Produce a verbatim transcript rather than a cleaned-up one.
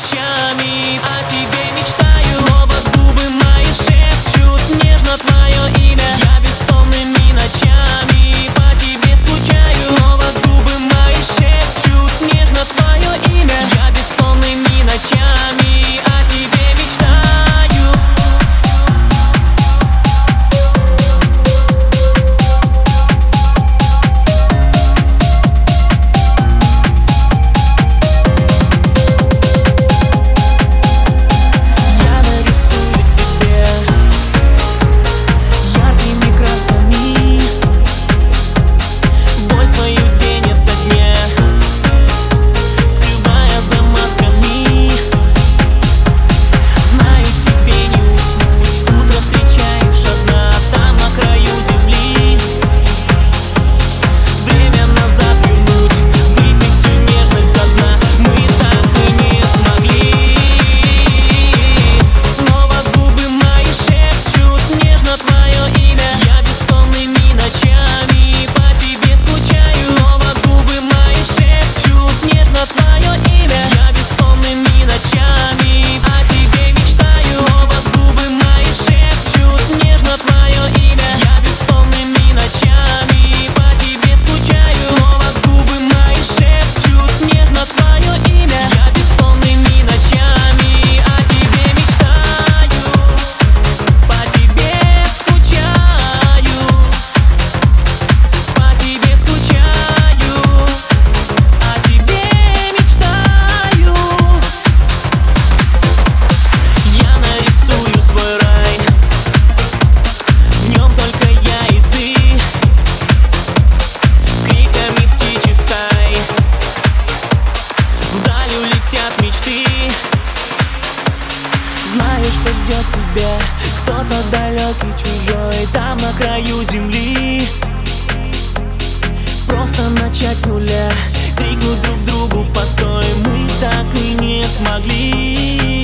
ночами о тебе мечтаю. Снова губы мои шепчут нежно твое имя. Я бессонными ночами по тебе скучаю. Снова губы мои шепчут нежно твое имя. Я бессонными ночами о тебе мечтаю. Знаю, что ждет тебя кто-то далекий, чужой, там на краю земли. Просто начать с нуля, крикнуть друг другу постой, мы так и не смогли.